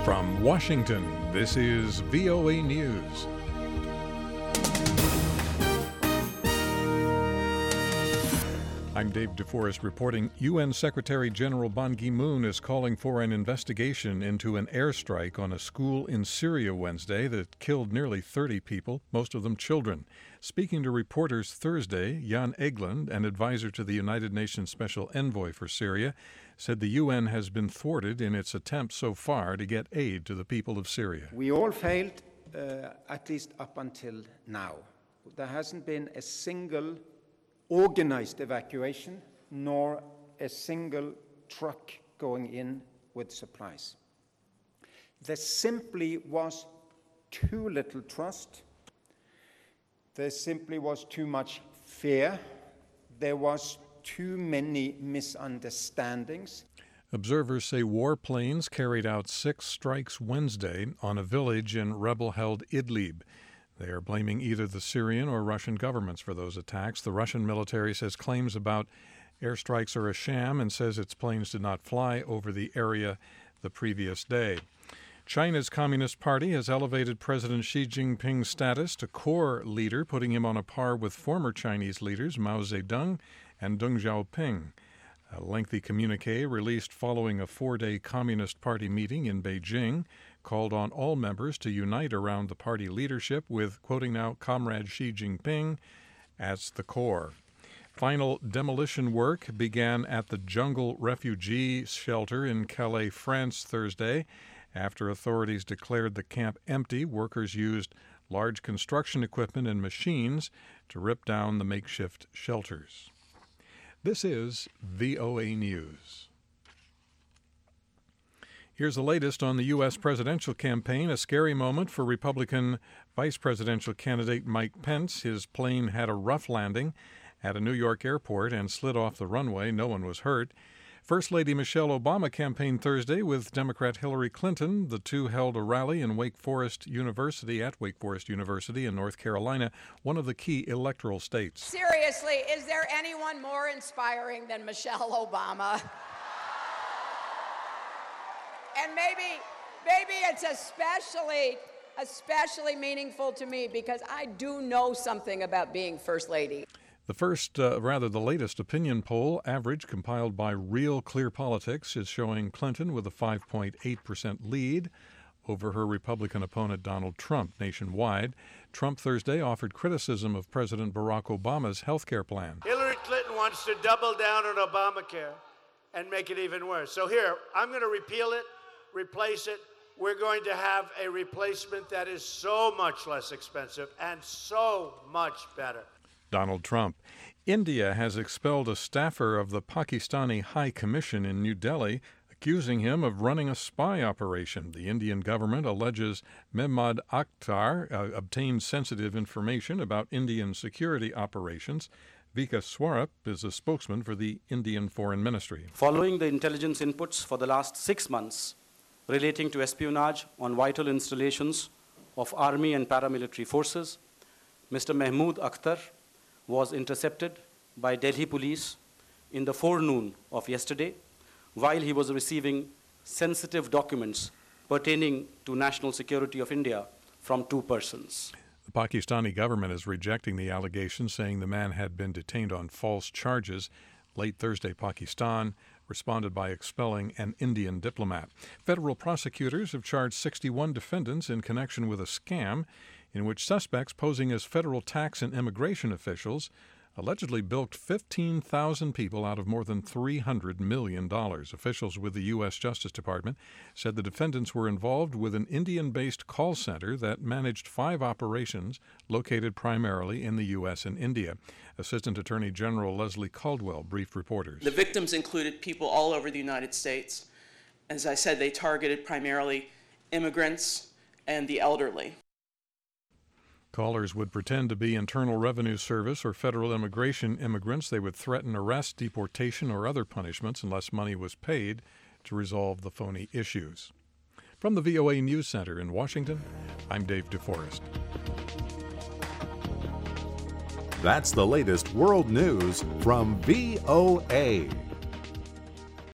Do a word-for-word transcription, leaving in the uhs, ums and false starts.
From Washington, this is V O A News. I'm Dave DeForest reporting. U N Secretary General Ban Ki-moon is calling for an investigation into an airstrike on a school in Syria Wednesday that killed nearly thirty people, most of them children. Speaking to reporters Thursday, Jan Egeland, an advisor to the United Nations Special Envoy for Syria, said the U N has been thwarted in its attempts so far to get aid to the people of Syria. We all failed, uh, at least up until now. There hasn't been a single organized evacuation, nor a single truck going in with supplies. There simply was too little trust. There simply was too much fear. There was too many misunderstandings. Observers say warplanes carried out six strikes Wednesday on a village in rebel-held Idlib. They are blaming either the Syrian or Russian governments for those attacks. The Russian military says claims about airstrikes are a sham and says its planes did not fly over the area the previous day. China's Communist Party has elevated President Xi Jinping's status to core leader, putting him on a par with former Chinese leaders Mao Zedong and Deng Xiaoping. A lengthy communique released following a four-day Communist Party meeting in Beijing called on all members to unite around the party leadership with, quoting now, Comrade Xi Jinping as the core. Final demolition work began at the Jungle Refugee Shelter in Calais, France, Thursday. After authorities declared the camp empty, workers used large construction equipment and machines to rip down the makeshift shelters. This is V O A News. Here's the latest on the U S presidential campaign. A scary moment for Republican vice presidential candidate Mike Pence. His plane had a rough landing at a New York airport and slid off the runway. No one was hurt. First Lady Michelle Obama campaigned Thursday with Democrat Hillary Clinton. The two held a rally in Wake Forest University at Wake Forest University in North Carolina, one of the key electoral states. Seriously, is there anyone more inspiring than Michelle Obama? And maybe, maybe it's especially, especially meaningful to me because I do know something about being First Lady. The first, uh, rather the latest opinion poll average compiled by Real Clear Politics is showing Clinton with a five point eight percent lead over her Republican opponent Donald Trump nationwide. Trump Thursday offered criticism of President Barack Obama's health care plan. Hillary Clinton wants to double down on Obamacare and make it even worse. So here, I'm going to repeal it, replace it. We're going to have a replacement that is so much less expensive and so much better. Donald Trump. India has expelled a staffer of the Pakistani High Commission in New Delhi, accusing him of running a spy operation. The Indian government alleges Mehmood Akhtar uh, obtained sensitive information about Indian security operations. Vika Swarup is a spokesman for the Indian Foreign Ministry. Following the intelligence inputs for the last six months relating to espionage on vital installations of army and paramilitary forces, Mister Mehmood Akhtar was intercepted by Delhi police in the forenoon of yesterday while he was receiving sensitive documents pertaining to national security of India from two persons. The Pakistani government is rejecting the allegations, saying the man had been detained on false charges. Late Thursday, Pakistan responded by expelling an Indian diplomat. Federal prosecutors have charged sixty-one defendants in connection with a scam in which suspects posing as federal tax and immigration officials allegedly bilked fifteen thousand people out of more than three hundred million dollars. Officials with the U S Justice Department said the defendants were involved with an Indian-based call center that managed five operations located primarily in the U S and India. Assistant Attorney General Leslie Caldwell briefed reporters. The victims included people all over the United States. As I said, they targeted primarily immigrants and the elderly. Callers would pretend to be Internal Revenue Service or federal immigration immigrants. They would threaten arrest, deportation, or other punishments unless money was paid to resolve the phony issues. From the V O A News Center in Washington, I'm Dave DeForest. That's the latest world news from V O A.